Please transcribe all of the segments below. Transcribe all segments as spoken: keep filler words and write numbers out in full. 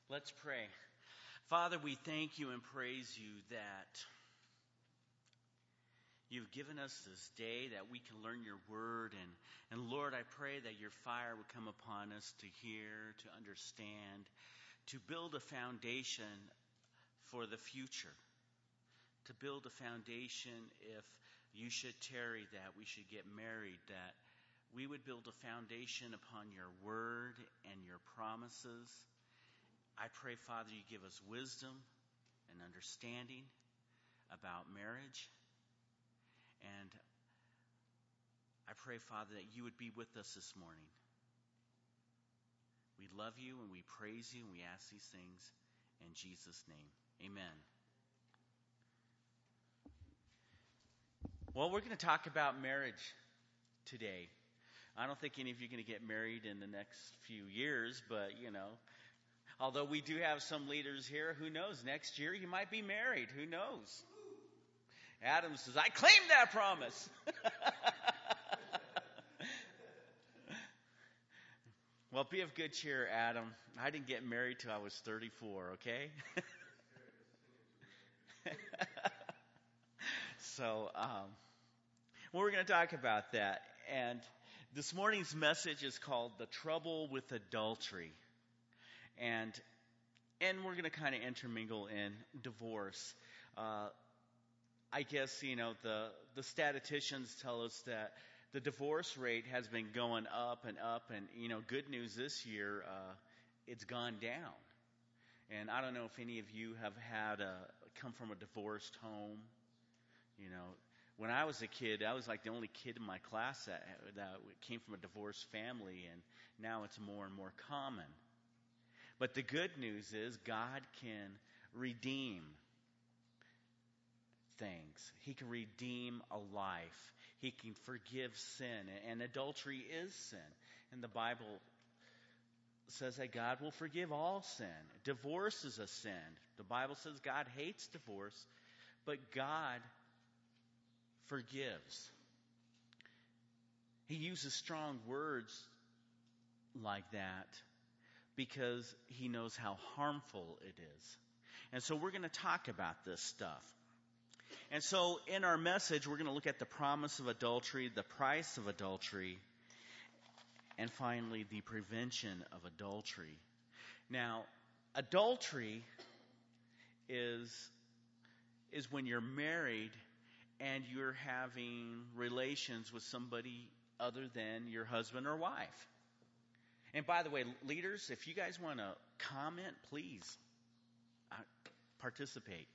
Let's pray. Father, we thank you and praise you that you've given us this day that we can learn your word. And, and Lord, I pray that your fire would come upon us to hear, to understand, to build a foundation for the future. To build a foundation if you should tarry, that we should get married, that we would build a foundation upon your word and your promises. I pray, Father, you give us wisdom and understanding about marriage. And I pray, Father, that you would be with us this morning. We love you and we praise you and we ask these things in Jesus' name. Amen. Well, we're going to talk about marriage today. I don't think any of you are going to get married in the next few years, but, you know, although we do have some leaders here, who knows? Next year you might be married. Who knows? Adam says, I claim that promise. Well, be of good cheer, Adam. I didn't get married till I was thirty-four, okay? So, um, well, we're going to talk about that. And this morning's message is called The Trouble with Adultery. And and we're going to kind of intermingle in divorce. Uh, I guess, you know, the, the statisticians tell us that the divorce rate has been going up and up. And, you know, good news this year, uh, it's gone down. And I don't know if any of you have had a, come from a divorced home. You know, when I was a kid, I was like the only kid in my class that, that came from a divorced family. And now it's more and more common. But the good news is God can redeem things. He can redeem a life. He can forgive sin. And adultery is sin. And the Bible says that God will forgive all sin. Divorce is a sin. The Bible says God hates divorce, but God forgives. He uses strong words like that because he knows how harmful it is. And so we're going to talk about this stuff. And so in our message, we're going to look at the promise of adultery, the price of adultery, and finally, the prevention of adultery. Now, adultery is, is when you're married and you're having relations with somebody other than your husband or wife. And by the way, leaders, if you guys want to comment, please uh, participate.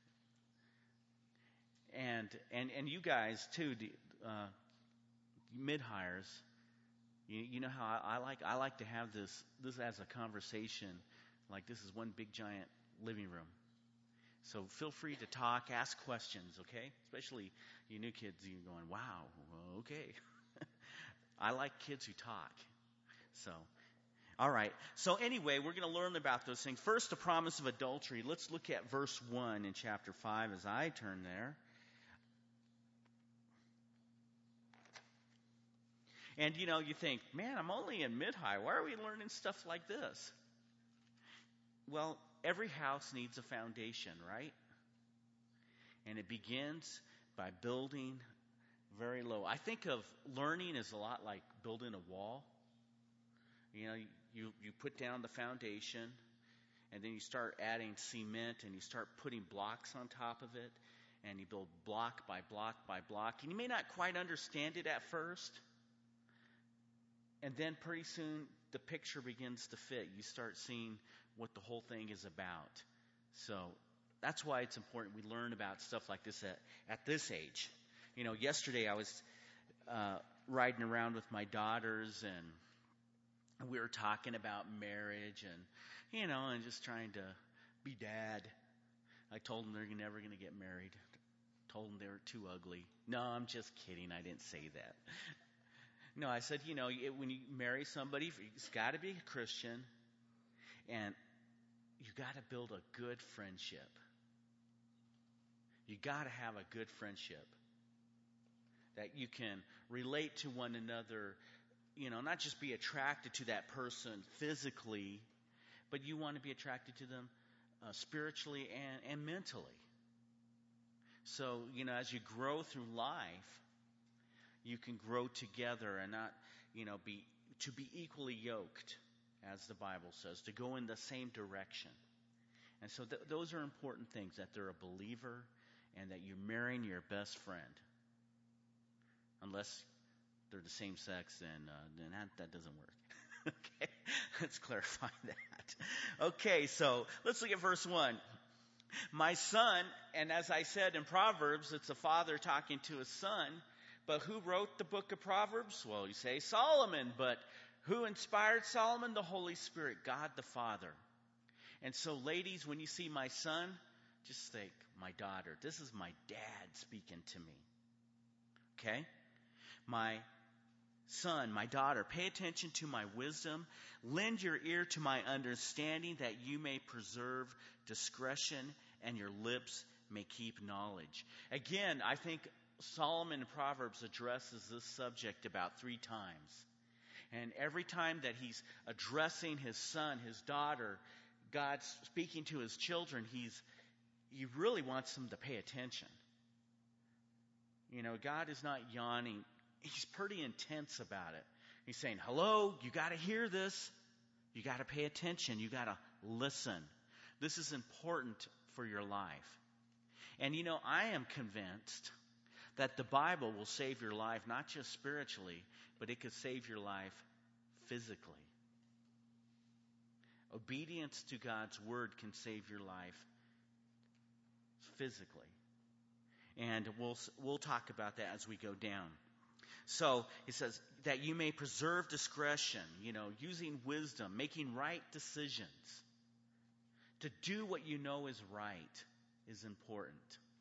And and and you guys too, uh, mid hires. You, you know how I, I like I like to have this this as a conversation, like this is one big giant living room. So feel free to talk, ask questions, okay? Especially you new kids, you're going, wow, okay. I like kids who talk. So, all right. So anyway, we're going to learn about those things. First, the promise of adultery. Let's look at verse one in chapter five as I turn there. And, you know, you think, man, I'm only in mid-high. Why are we learning stuff like this? Well, every house needs a foundation, right? And it begins by building very low. I think of learning as a lot like building a wall. You know, you, you put down the foundation, and then you start adding cement, and you start putting blocks on top of it, and you build block by block by block. And you may not quite understand it at first, and then pretty soon the picture begins to fit. You start seeing what the whole thing is about. So that's why it's important we learn about stuff like this at, at this age. You know, yesterday I was uh, riding around with my daughters, and we were talking about marriage and, you know, and just trying to be dad. I told them they're never going to get married. Told them they were too ugly. No, I'm just kidding. I didn't say that. No, I said, you know, when you marry somebody, it's got to be a Christian, and you got to build a good friendship. You got to have a good friendship that you can relate to one another, you know, not just be attracted to that person physically, but you want to be attracted to them uh, spiritually and, and mentally. So, you know, as you grow through life, you can grow together and not, you know, be to be equally yoked, as the Bible says, to go in the same direction. And so th- those are important things, that they're a believer and that you're marrying your best friend. Unless they're the same sex, then, uh, then that, that doesn't work. Okay, let's clarify that. Okay, so let's look at verse one. My son, and as I said in Proverbs, it's a father talking to his son. But who wrote the book of Proverbs? Well, you say Solomon, but who inspired Solomon? The Holy Spirit, God the Father. And so, ladies, when you see my son, just think, my daughter. This is my dad speaking to me. Okay? My son, my daughter, pay attention to my wisdom. Lend your ear to my understanding, that you may preserve discretion and your lips may keep knowledge. Again, I think Solomon in Proverbs addresses this subject about three times. And every time that he's addressing his son, his daughter, God's speaking to his children, he's he really wants them to pay attention. You know, God is not yawning. He's pretty intense about it. He's saying, hello, you got to hear this. You got to pay attention. You got to listen. This is important for your life. And, you know, I am convinced that the Bible will save your life, not just spiritually, but it could save your life physically. Obedience to God's word can save your life physically. And we'll we'll talk about that as we go down. So it says that you may preserve discretion, you know, using wisdom, making right decisions. To do what you know is right is important.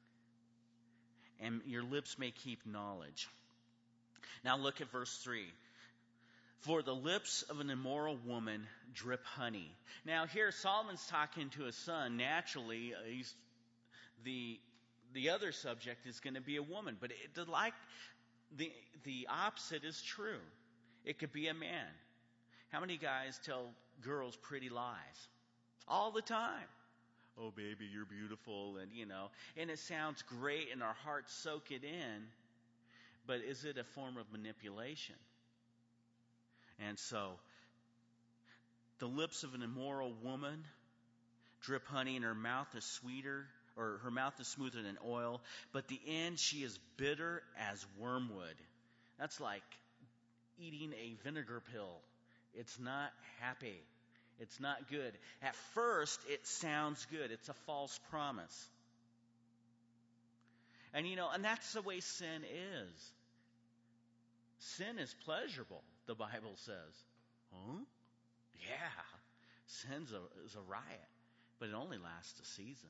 And your lips may keep knowledge. Now look at verse three. For the lips of an immoral woman drip honey. Now here Solomon's talking to his son. Naturally, uh, he's, the the other subject is going to be a woman. But it, the, like the the opposite is true. It could be a man. How many guys tell girls pretty lies? All the time. Oh, baby, you're beautiful, and, you know, and it sounds great, and our hearts soak it in, but is it a form of manipulation? And so, the lips of an immoral woman drip honey, and her mouth is sweeter, or her mouth is smoother than oil, but the end she is bitter as wormwood. That's like eating a vinegar pill. It's not happy. It's not good. At first, it sounds good. It's a false promise. And, you know, and that's the way sin is. Sin is pleasurable, the Bible says. Huh? Yeah. Sin's a, is a riot. But it only lasts a season.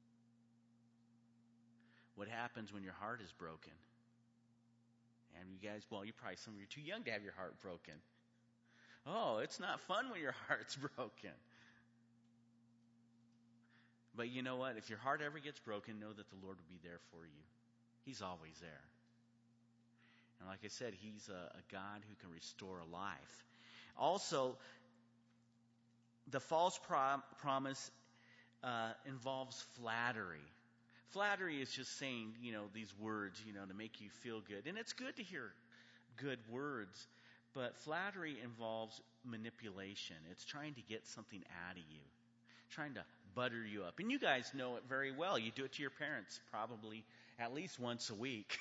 What happens when your heart is broken? And you guys, well, you probably, some of you are too young to have your heart broken. Oh, it's not fun when your heart's broken. But you know what? If your heart ever gets broken, know that the Lord will be there for you. He's always there. And like I said, He's a, a God who can restore a life. Also, the false prom- promise uh, involves flattery. Flattery is just saying, you know, these words, you know, to make you feel good. And it's good to hear good words. But flattery involves manipulation. It's trying to get something out of you. Trying to butter you up. And you guys know it very well. You do it to your parents probably at least once a week.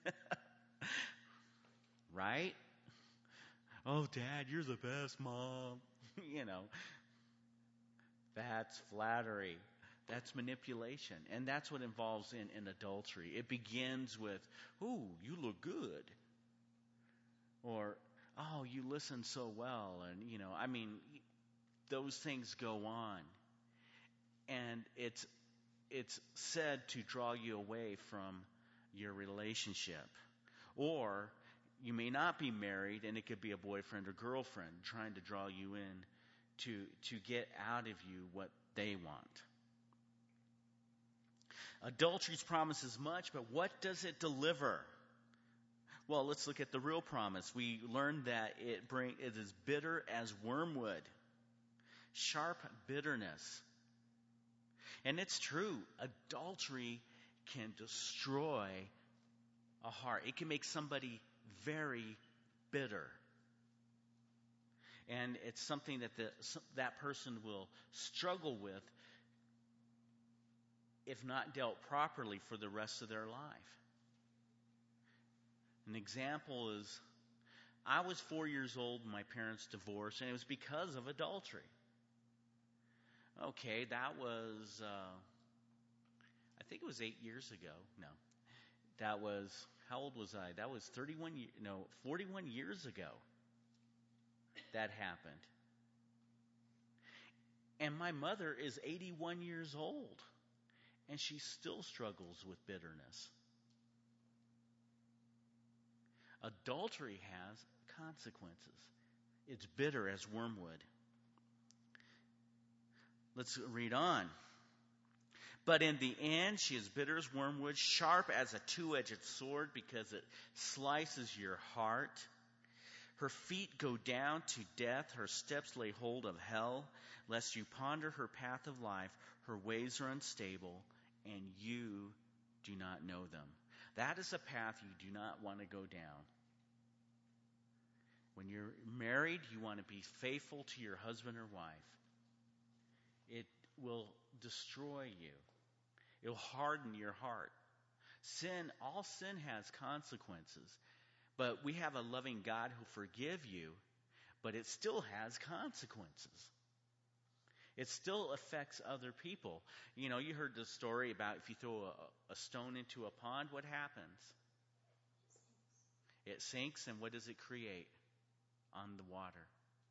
Right? Oh, Dad, you're the best, Mom. You know. That's flattery. That's manipulation. And that's what involves in, in adultery. It begins with, ooh, you look good. Or, oh, you listen so well. And, you know, I mean, those things go on. And it's it's said to draw you away from your relationship. Or you may not be married, and it could be a boyfriend or girlfriend trying to draw you in to, to get out of you what they want. Adultery promises much, but what does it deliver? Well, let's look at the real promise. We learned that it bring it is bitter as wormwood. sharp bitterness. And it's true, adultery can destroy a heart. It can make somebody very bitter. And it's something that the, that person will struggle with if not dealt properly for the rest of their life. An example is, I was four years old when my parents divorced, and it was because of adultery. Okay, that was, uh, I think it was eight years ago. No, that was, how old was I? That was thirty-one, no, forty-one years ago that happened. And my mother is eighty-one years old, and she still struggles with bitterness. Adultery has consequences. It's bitter as wormwood. Let's read on. But in the end, she is bitter as wormwood, sharp as a two-edged sword, because it slices your heart. Her feet go down to death. Her steps lay hold of hell, lest you ponder her path of life. Her ways are unstable, and you do not know them. That is a path you do not want to go down. When you're married, you want to be faithful to your husband or wife. It will destroy you. It will harden your heart. Sin, all sin has consequences. But we have a loving God who forgives you, but it still has consequences. It still affects other people. You know, you heard the story about if you throw a, a stone into a pond, what happens? It sinks, and what does it create on the water?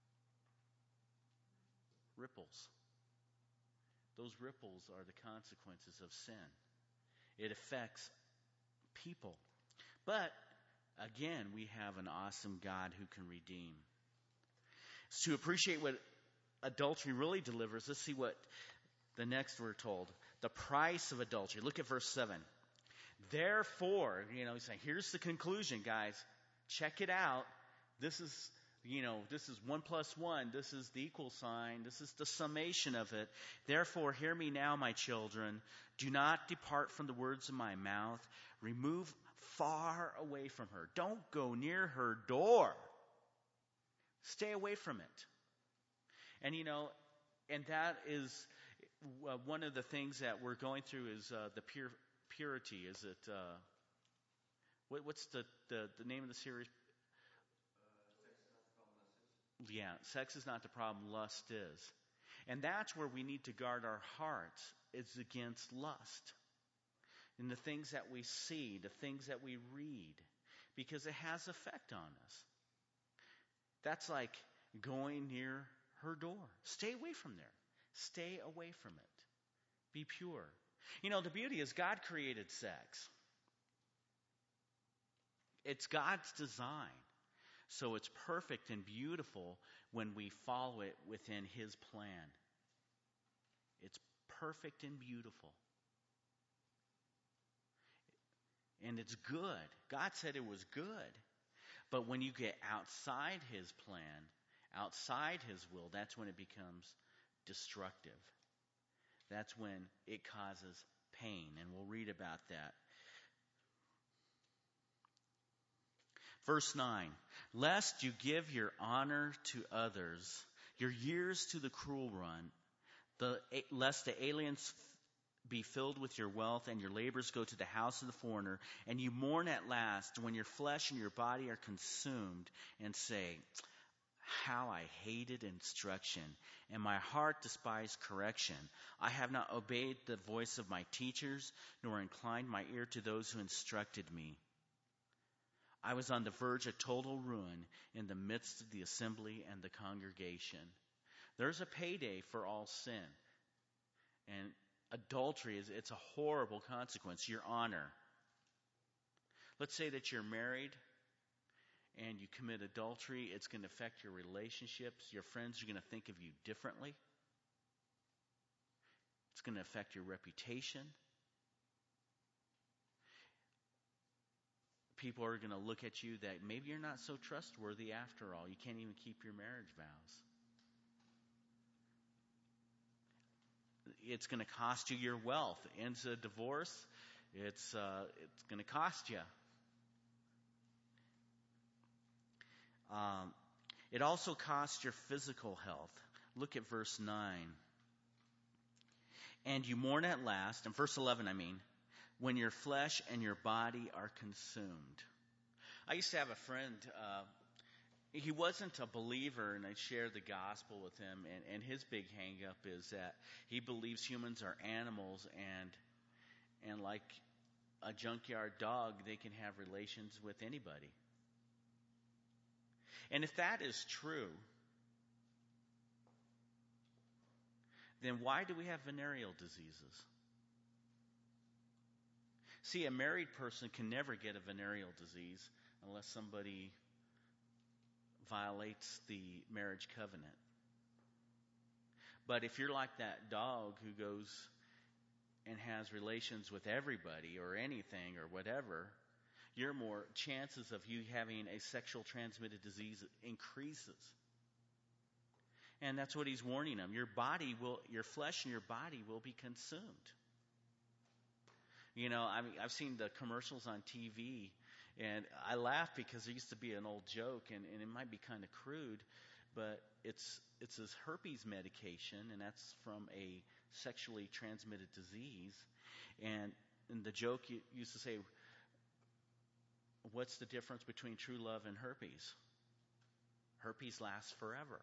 Ripples. Those ripples are the consequences of sin. It affects people. But, again, we have an awesome God who can redeem. So to appreciate what adultery really delivers, let's see what the next we're told. The price of adultery. Look at verse seven. Therefore, you know, he's saying, here's the conclusion, guys. Check it out. This is, you know, this is one plus one. This is the equal sign. This is the summation of it. Therefore, hear me now, my children. Do not depart from the words of my mouth. Remove far away from her. Don't go near her door. Stay away from it. And, you know, and that is uh, one of the things that we're going through is uh, the pure, purity. Is it, uh, what, what's the, the, the name of the series? Yeah, sex is not the problem, lust is. And that's where we need to guard our hearts, is against lust. In the things that we see, the things that we read, because it has effect on us. That's like going near her door. Stay away from there. Stay away from it. Be pure. You know, the beauty is God created sex. It's God's design. So it's perfect and beautiful when we follow it within His plan. It's perfect and beautiful. And it's good. God said it was good. But when you get outside His plan, outside His will, that's when it becomes destructive. That's when it causes pain. And we'll read about that. Verse nine, lest you give your honor to others, your years to the cruel run, the, lest the aliens be filled with your wealth and your labors go to the house of the foreigner, and you mourn at last when your flesh and your body are consumed, and say, how I hated instruction, and my heart despised correction. I have not obeyed the voice of my teachers, nor inclined my ear to those who instructed me. I was on the verge of total ruin in the midst of the assembly and the congregation. There's a payday for all sin. And adultery, is it's a horrible consequence, your honor. Let's say that you're married and you commit adultery. It's going to affect your relationships. Your friends are going to think of you differently. It's going to affect your reputation. People are going to look at you that maybe you're not so trustworthy after all. You can't even keep your marriage vows. it's going to cost you your wealth. Ends a divorce, it's uh, it's going to cost you. Um, it also costs your physical health. Look at verse nine. And you mourn at last, and verse eleven I mean, when your flesh and your body are consumed. I used to have a friend, uh, he wasn't a believer, and I shared the gospel with him, and, and his big hang-up is that he believes humans are animals, and and like a junkyard dog, they can have relations with anybody. And if that is true, then why do we have venereal diseases? See, a married person can never get a venereal disease unless somebody violates the marriage covenant. But if you're like that dog who goes and has relations with everybody or anything or whatever, your more chances of you having a sexual transmitted disease increases. And that's what he's warning them. Your body will, your flesh and your body will be consumed. You know, I mean, I've seen the commercials on T V, and I laugh because there used to be an old joke, and, and it might be kind of crude, but it's it's this herpes medication, and that's from a sexually transmitted disease. And, and the joke used to say, what's the difference between true love and herpes? Herpes lasts forever.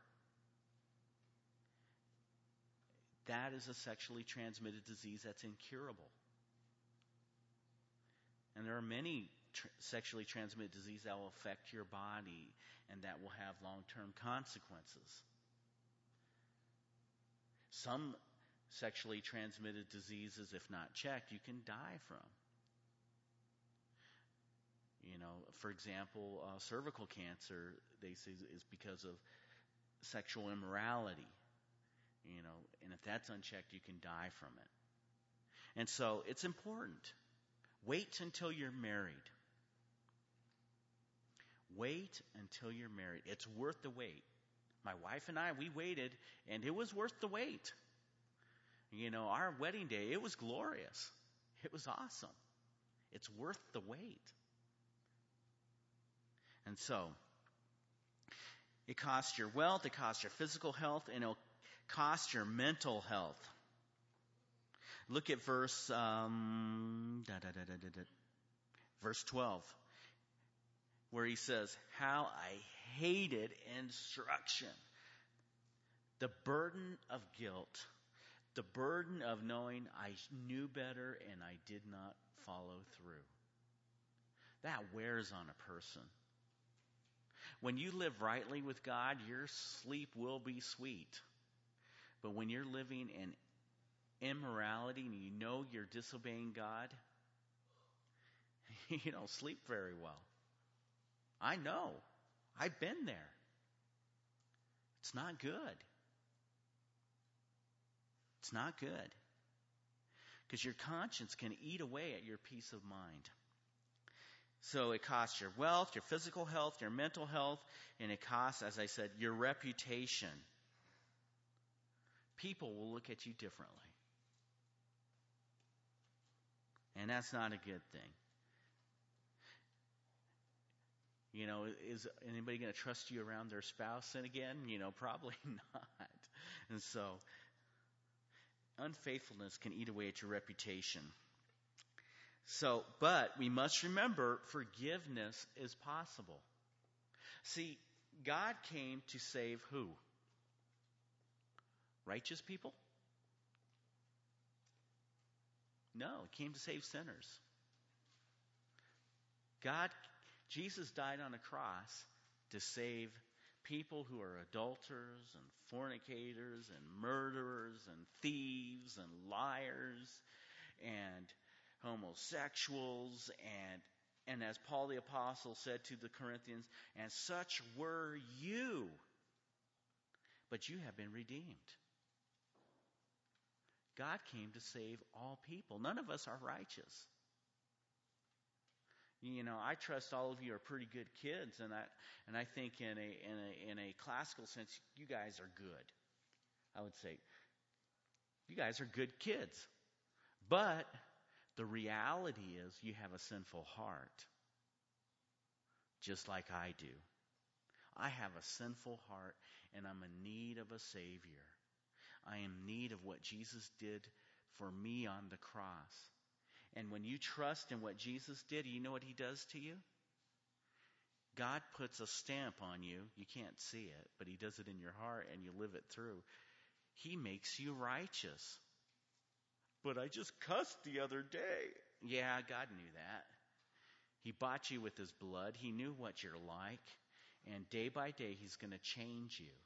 That is a sexually transmitted disease that's incurable. And there are many tr- sexually transmitted diseases that will affect your body and that will have long-term consequences. Some sexually transmitted diseases, if not checked, you can die from. You know, for example, uh, cervical cancer, they say, is because of sexual immorality. You know, and if that's unchecked, you can die from it. And so it's important. Wait until you're married. Wait until you're married. It's worth the wait. My wife and I, we waited, and it was worth the wait. You know, our wedding day, it was glorious. It was awesome. It's worth the wait. And so, it costs your wealth, it costs your physical health, and it'll cost your mental health. Look at verse um, da, da, da, da, da, da, verse twelve, where he says, "How I hated instruction, the burden of guilt, the burden of knowing I knew better and I did not follow through." That wears on a person. When you live rightly with God, your sleep will be sweet. But when you're living in immorality and you know you're disobeying God, you don't sleep very well. I know. I've been there. It's not good. It's not good. Because your conscience can eat away at your peace of mind. So it costs your wealth, your physical health, your mental health, and it costs, as I said, your reputation. People will look at you differently. And that's not a good thing. You know, is anybody going to trust you around their spouse and again? You know, probably not. And so, unfaithfulness can eat away at your reputation. So, but we must remember forgiveness is possible. See, God came to save who? Righteous people? No, he came to save sinners. God, Jesus died on a cross to save people who are adulterers and fornicators and murderers and thieves and liars and homosexuals and and as Paul the Apostle said to the Corinthians, and such were you, but you have been redeemed. God came to save all people. None of us are righteous. You know, I trust all of you are pretty good kids, and I and I think in a in a in a classical sense, you guys are good. I would say. You guys are good kids. But the reality is you have a sinful heart, just like I do. I have a sinful heart, and I'm in need of a Savior. I am in need of what Jesus did for me on the cross. And when you trust in what Jesus did, you know what He does to you? God puts a stamp on you. You can't see it, but He does it in your heart, and you live it through. He makes you righteous. But I just cussed the other day. Yeah, God knew that. He bought you with His blood. He knew what you're like. And day by day, He's going to change you.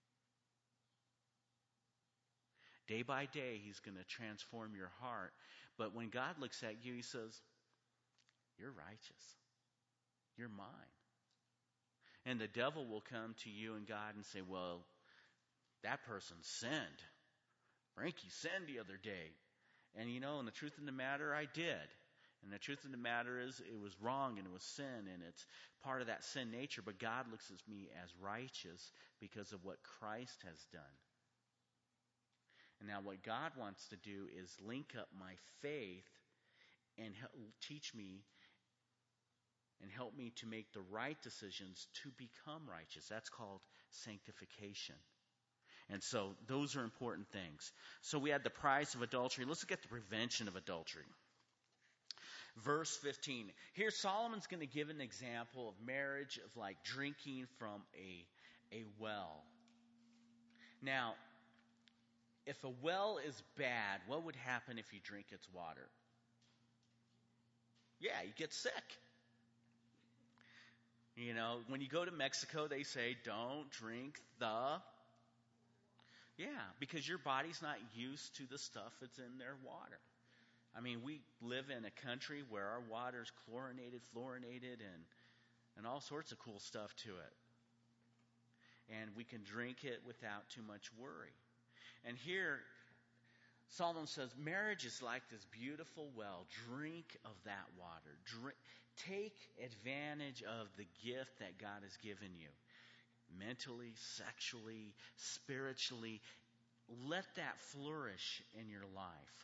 Day by day, He's going to transform your heart. But when God looks at you, He says, you're righteous. You're mine. And the devil will come to you and God and say, well, that person sinned. Frankie sinned the other day. And you know, and the truth of the matter, I did. And the truth of the matter is, it was wrong and it was sin, and it's part of that sin nature. But God looks at me as righteous because of what Christ has done. And now what God wants to do is link up my faith and help, teach me and help me to make the right decisions to become righteous. That's called sanctification. And so those are important things. So we had the price of adultery. Let's look at the prevention of adultery. Verse fifteen. Here Solomon's going to give an example of marriage, of like drinking from a, a well. Now, if a well is bad, what would happen if you drink its water? Yeah, you get sick. You know, when you go to Mexico, they say, don't drink the... Yeah, because your body's not used to the stuff that's in their water. I mean, we live in a country where our water's chlorinated, fluorinated, and, and all sorts of cool stuff to it. And we can drink it without too much worry. And here, Solomon says, marriage is like this beautiful well. Drink of that water. Drink, take advantage of the gift that God has given you. Mentally, sexually, spiritually. Let that flourish in your life.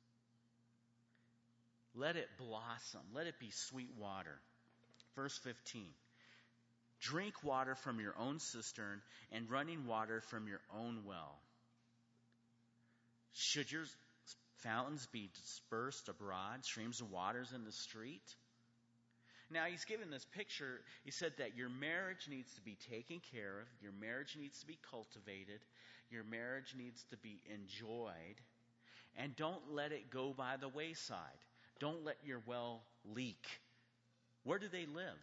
Let it blossom. Let it be sweet water. Verse fifteen. Drink water from your own cistern and running water from your own well. Should your fountains be dispersed abroad, streams of waters in the street? Now, he's given this picture. He said that your marriage needs to be taken care of. Your marriage needs to be cultivated. Your marriage needs to be enjoyed. And don't let it go by the wayside. Don't let your well leak. Where do they live?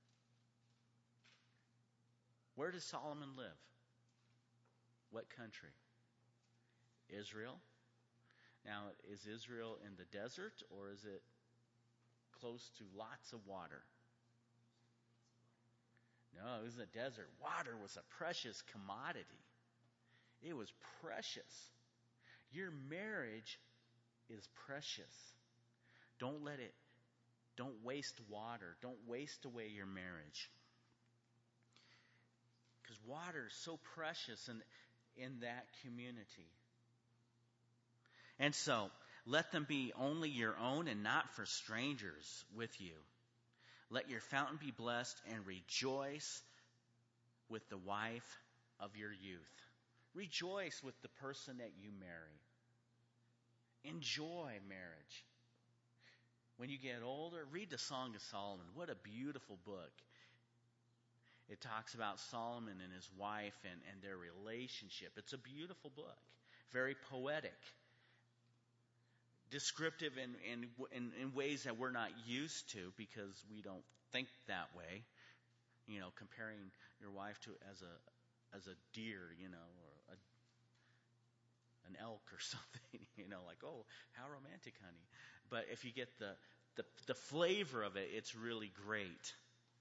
Where does Solomon live? What country? Israel. Now, is Israel in the desert, or is it close to lots of water? No, it was a desert. Water was a precious commodity. It was precious. Your marriage is precious. Don't let it, don't waste water. Don't waste away your marriage. Because water is so precious in, in that community. And so, let them be only your own and not for strangers with you. Let your fountain be blessed and rejoice with the wife of your youth. Rejoice with the person that you marry. Enjoy marriage. When you get older, read the Song of Solomon. What a beautiful book. It talks about Solomon and his wife and, and their relationship. It's a beautiful book. Very poetic. Descriptive in, in, in, in ways that we're not used to because we don't think that way. You know, comparing your wife to as a as a deer, you know, or a, an elk or something. You know, like, oh, how romantic, honey. But if you get the, the, the flavor of it, it's really great.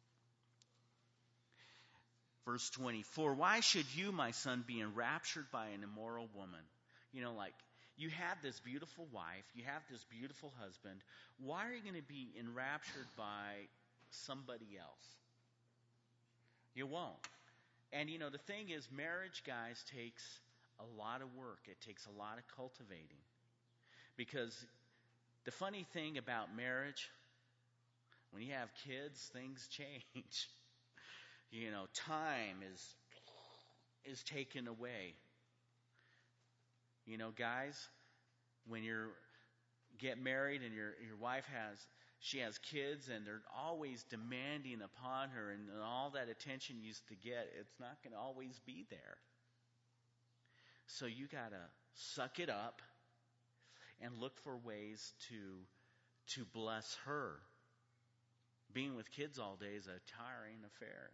Verse twenty-four, why should you, my son, be enraptured by an immoral woman? You know, like, you have this beautiful wife, you have this beautiful husband. Why are you going to be enraptured by somebody else? You won't. And, you know, the thing is, marriage, guys, takes a lot of work. It takes a lot of cultivating. Because the funny thing about marriage, when you have kids, things change. You know, time is is taken away. You know, guys, when you get married and your your wife has she has kids and they're always demanding upon her, and all that attention you used to get, it's not going to always be there. So you got to suck it up and look for ways to to bless her. Being with kids all day is a tiring affair.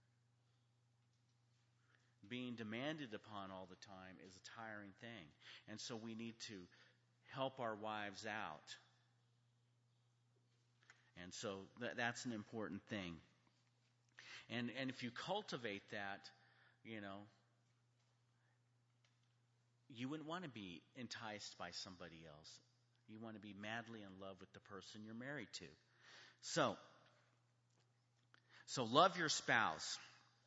Being demanded upon all the time is a tiring thing. And so we need to help our wives out. And so th- that's an important thing. And and if you cultivate that, you know, you wouldn't want to be enticed by somebody else. You want to be madly in love with the person you're married to. So, so love your spouse.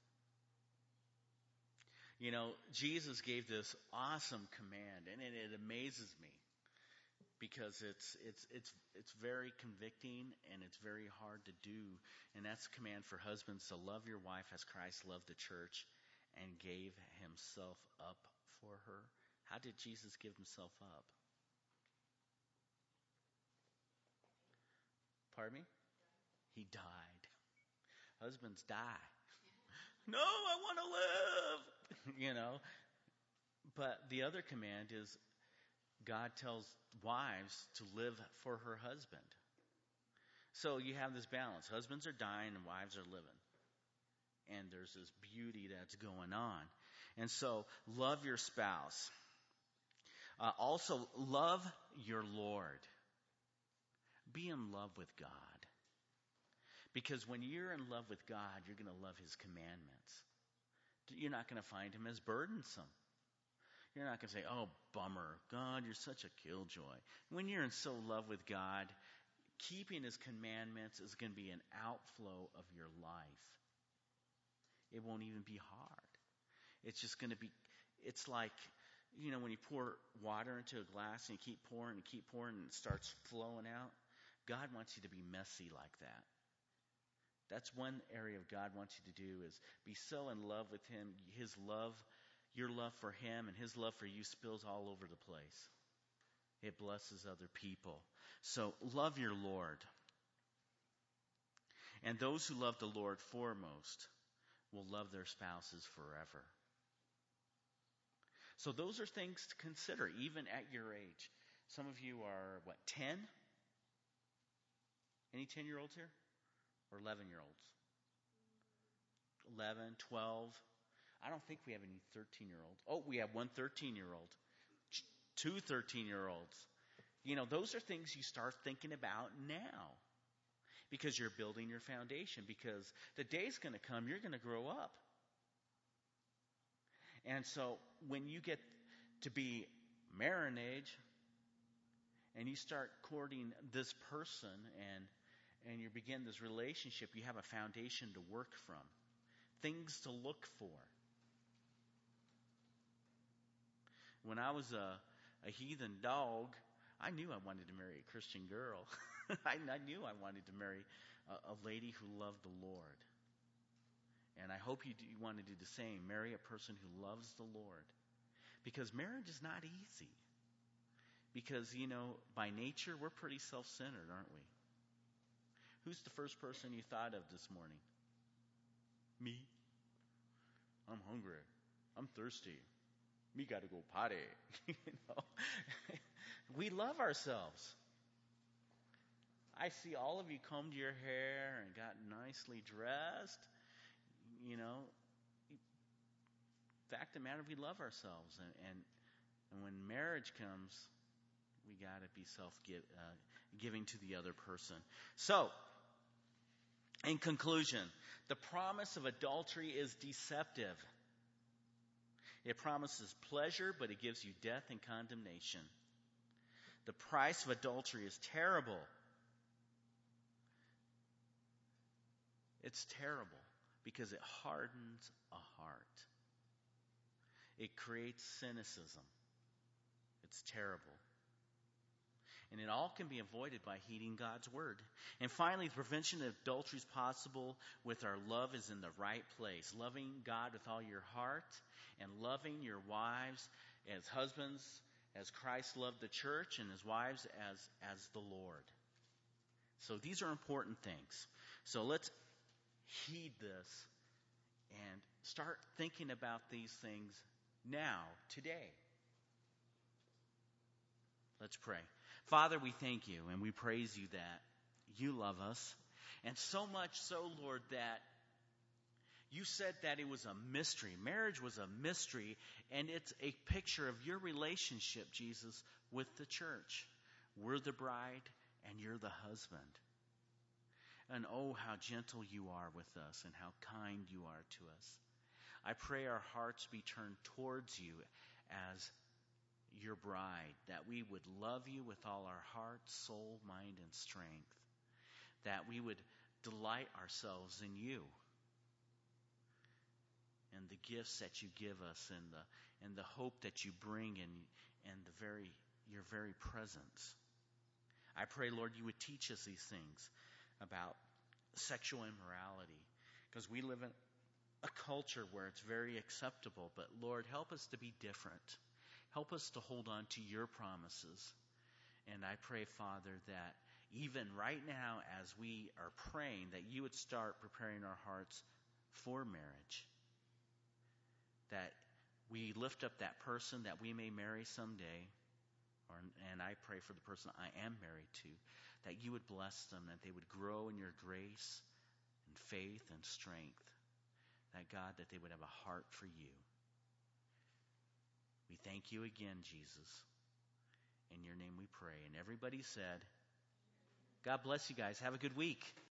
You know, Jesus gave this awesome command, and it, it amazes me because it's it's it's it's very convicting and it's very hard to do. And that's a command for husbands to love your wife as Christ loved the church and gave himself up for her. How did Jesus give himself up? Pardon me? He died. Husbands die. No, I want to live. You know, but the other command is God tells wives to live for her husband. So you have this balance. Husbands are dying and wives are living. And there's this beauty that's going on. And so love your spouse. Uh, also love your Lord. Be in love with God. Because when you're in love with God, you're going to love his commandments. You're not going to find him as burdensome. You're not going to say, oh, bummer, God, you're such a killjoy. When you're in so love with God, keeping his commandments is going to be an outflow of your life. It won't even be hard. It's just going to be, it's like, you know, when you pour water into a glass and you keep pouring and keep pouring and it starts flowing out. God wants you to be messy like that. That's one area of God wants you to do is be so in love with him. His love, your love for him and his love for you spills all over the place. It blesses other people. So love your Lord. And those who love the Lord foremost will love their spouses forever. So those are things to consider even at your age. Some of you are, what, ten? Any ten-year-olds here? Or eleven-year-olds? eleven, twelve. I don't think we have any thirteen-year-olds. Oh, we have one thirteen-year-old. Two thirteen-year-olds. You know, those are things you start thinking about now. Because you're building your foundation. Because the day's going to come, you're going to grow up. And so when you get to be marriage and you start courting this person and and you begin this relationship, you have a foundation to work from, things to look for. When I was a, a heathen dog, I knew I wanted to marry a Christian girl. I, I knew I wanted to marry a, a lady who loved the Lord. And I hope you, do, you want to do the same. Marry a person who loves the Lord. Because marriage is not easy. Because, you know, by nature, we're pretty self-centered, aren't we? Who's the first person you thought of this morning? Me. I'm hungry. I'm thirsty. Me got to go potty. You know? We love ourselves. I see all of you combed your hair and got nicely dressed. You know, fact of the matter, we love ourselves. And, and, and when marriage comes, we got to be self-giving uh, to the other person. So, in conclusion, the promise of adultery is deceptive. It promises pleasure, but it gives you death and condemnation. The price of adultery is terrible. It's terrible because it hardens a heart. It creates cynicism. It's terrible. And it all can be avoided by heeding God's word. And finally, the prevention of adultery is possible with our love is in the right place. Loving God with all your heart and loving your wives as husbands, as Christ loved the church, and his wives as, as the Lord. So these are important things. So let's heed this and start thinking about these things now, today. Let's pray. Father, we thank you and we praise you that you love us. And so much so, Lord, that you said that it was a mystery. Marriage was a mystery, and it's a picture of your relationship, Jesus, with the church. We're the bride and you're the husband. And oh, how gentle you are with us and how kind you are to us. I pray our hearts be turned towards you as your bride, that we would love you with all our heart, soul, mind, and strength, that we would delight ourselves in you and the gifts that you give us and the and the hope that you bring in and the very your very presence. I pray, Lord, you would teach us these things about sexual immorality, because we live in a culture where it's very acceptable, but Lord, help us to be different. Help us to hold on to your promises. And I pray, Father, that even right now as we are praying, that you would start preparing our hearts for marriage. That we lift up that person that we may marry someday. Or, and I pray for the person I am married to, that you would bless them, that they would grow in your grace and faith and strength. That, God, that they would have a heart for you. We thank you again, Jesus. In your name we pray. And everybody said, God bless you guys. Have a good week.